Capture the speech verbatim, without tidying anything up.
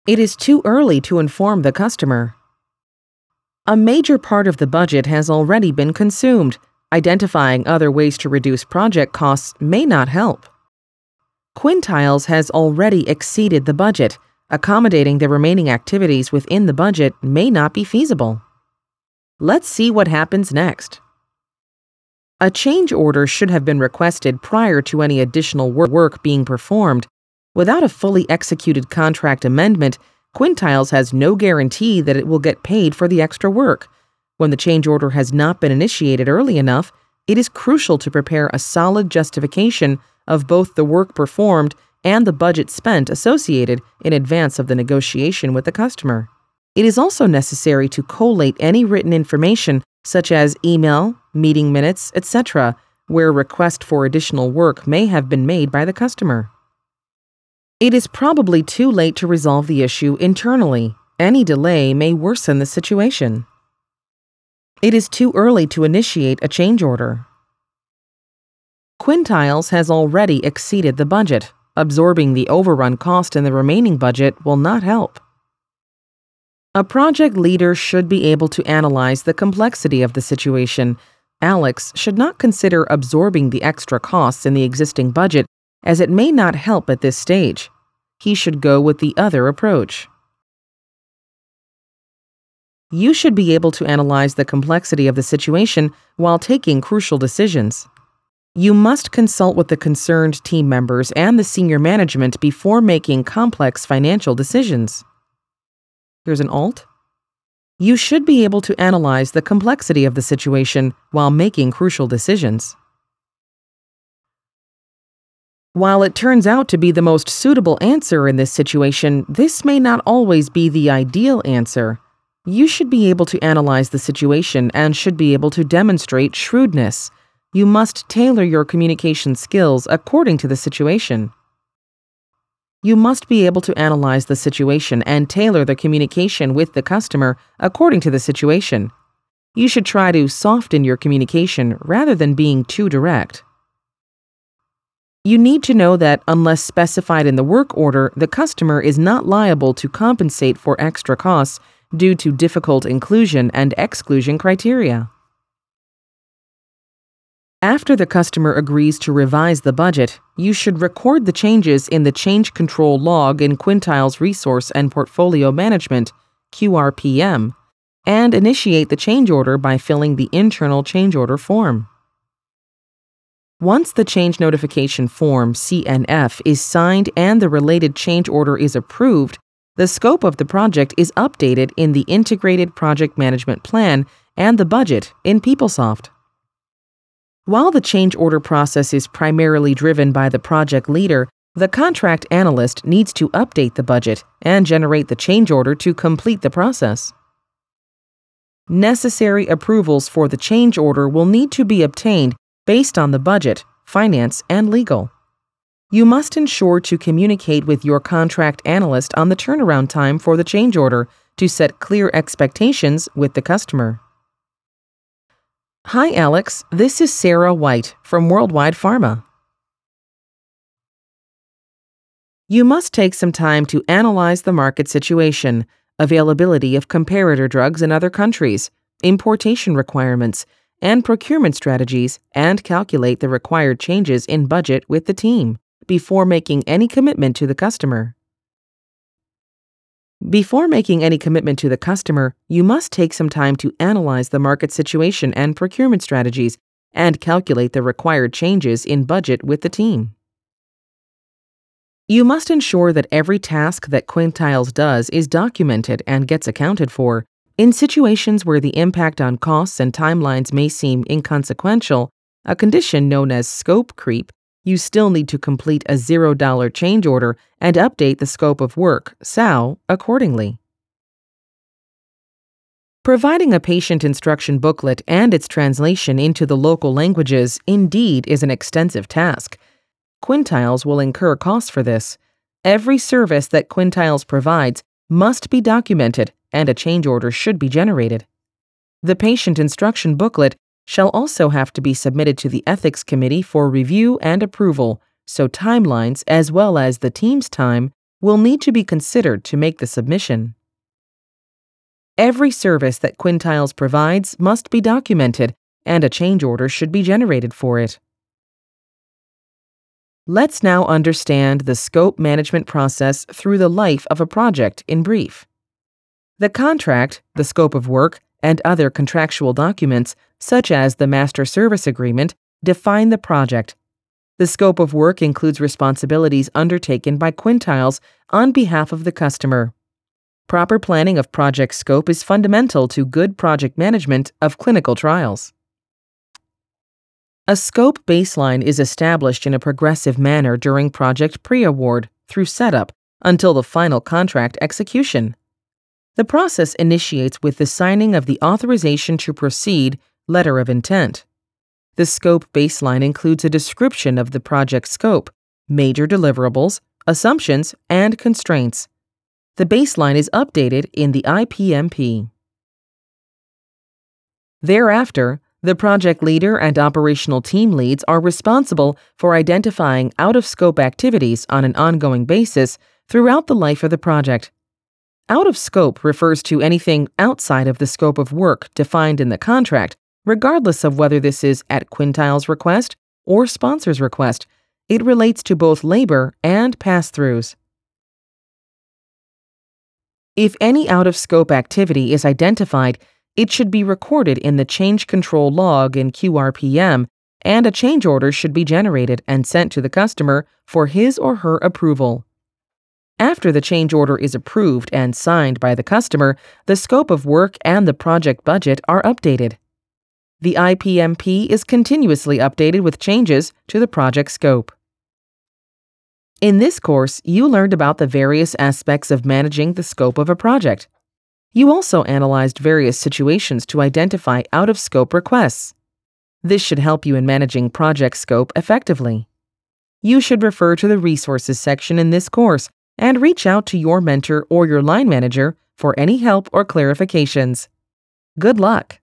It is too early to inform the customer. A major part of the budget has already been consumed. Identifying other ways to reduce project costs may not help. Quintiles has already exceeded the budget. Accommodating the remaining activities within the budget may not be feasible. Let's see what happens next. A change order should have been requested prior to any additional work being performed. Without a fully executed contract amendment, Quintiles has no guarantee that it will get paid for the extra work. When the change order has not been initiated early enough, it is crucial to prepare a solid justification of both the work performed and the budget spent associated in advance of the negotiation with the customer. It is also necessary to collate any written information, such as email, meeting minutes, et cetera, where a request for additional work may have been made by the customer. It is probably too late to resolve the issue internally. Any delay may worsen the situation. It is too early to initiate a change order. Quintiles has already exceeded the budget. Absorbing the overrun cost in the remaining budget will not help. A project leader should be able to analyze the complexity of the situation. Alex should not consider absorbing the extra costs in the existing budget, as it may not help at this stage. He should go with the other approach. You should be able to analyze the complexity of the situation while taking crucial decisions. You must consult with the concerned team members and the senior management before making complex financial decisions. Here's an alt. You should be able to analyze the complexity of the situation while making crucial decisions. While it turns out to be the most suitable answer in this situation, this may not always be the ideal answer. You should be able to analyze the situation and should be able to demonstrate shrewdness. You must tailor your communication skills according to the situation. You must be able to analyze the situation and tailor the communication with the customer according to the situation. You should try to soften your communication rather than being too direct. You need to know that unless specified in the work order, the customer is not liable to compensate for extra costs due to difficult inclusion and exclusion criteria. After the customer agrees to revise the budget, you should record the changes in the change control log in Quintiles Resource and Portfolio Management, Q R P M, and initiate the change order by filling the internal change order form. Once the change notification form, C N F, is signed and the related change order is approved, the scope of the project is updated in the Integrated Project Management Plan and the budget in PeopleSoft. While the change order process is primarily driven by the project leader, the contract analyst needs to update the budget and generate the change order to complete the process. Necessary approvals for the change order will need to be obtained based on the budget, finance, and legal. You must ensure to communicate with your contract analyst on the turnaround time for the change order to set clear expectations with the customer. Hi, Alex. This is Sarah White from Worldwide Pharma. You must take some time to analyze the market situation, availability of comparator drugs in other countries, importation requirements, and procurement strategies, and calculate the required changes in budget with the team before making any commitment to the customer. Before making any commitment to the customer, you must take some time to analyze the market situation and procurement strategies and calculate the required changes in budget with the team. You must ensure that every task that Quintiles does is documented and gets accounted for. In situations where the impact on costs and timelines may seem inconsequential, a condition known as scope creep, you still need to complete a zero dollar change order and update the scope of work, S O W, accordingly. Providing a patient instruction booklet and its translation into the local languages indeed is an extensive task. Quintiles will incur costs for this. Every service that Quintiles provides must be documented and a change order should be generated. The patient instruction booklet shall also have to be submitted to the Ethics Committee for review and approval, so timelines as well as the team's time will need to be considered to make the submission. Every service that Quintiles provides must be documented, and a change order should be generated for it. Let's now understand the scope management process through the life of a project in brief. The contract, the scope of work, and other contractual documents, such as the master service agreement, define the project. The scope of work includes responsibilities undertaken by Quintiles on behalf of the customer. Proper planning of project scope is fundamental to good project management of clinical trials. A scope baseline is established in a progressive manner during project pre-award through setup until the final contract execution. The process initiates with the signing of the authorization to proceed letter of intent. The scope baseline includes a description of the project scope, major deliverables, assumptions, and constraints. The baseline is updated in the I P M P. Thereafter, the project leader and operational team leads are responsible for identifying out-of-scope activities on an ongoing basis throughout the life of the project. Out of scope refers to anything outside of the scope of work defined in the contract, regardless of whether this is at Quintiles' request or sponsor's request. It relates to both labor and pass-throughs. If any out-of-scope activity is identified, it should be recorded in the change control log in Q R P M, and a change order should be generated and sent to the customer for his or her approval. After the change order is approved and signed by the customer, the scope of work and the project budget are updated. The I P M P is continuously updated with changes to the project scope. In this course, you learned about the various aspects of managing the scope of a project. You also analyzed various situations to identify out-of-scope requests. This should help you in managing project scope effectively. You should refer to the resources section in this course and reach out to your mentor or your line manager for any help or clarifications. Good luck!